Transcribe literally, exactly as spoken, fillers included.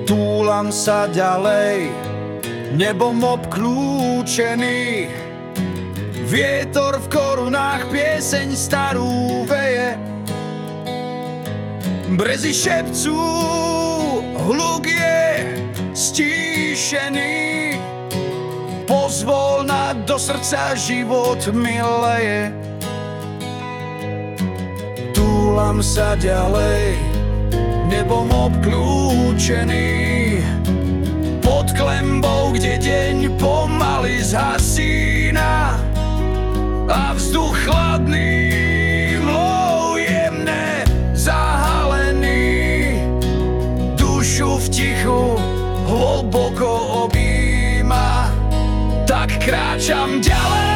Túlam sa ďalej, nebom obklúčený. Vietor v korunách pieseň starú veje. Brezy šepcú, hluk je stíšený. Pozvolna do srdca život mi leje. Túlam sa ďalej, nebom obklúčený. Pod klembou, kde deň pomaly zhasína a vzduch chladný, mlou jemne zahalený. Dušu v tichu hlboko objíma, tak kráčam ďalej.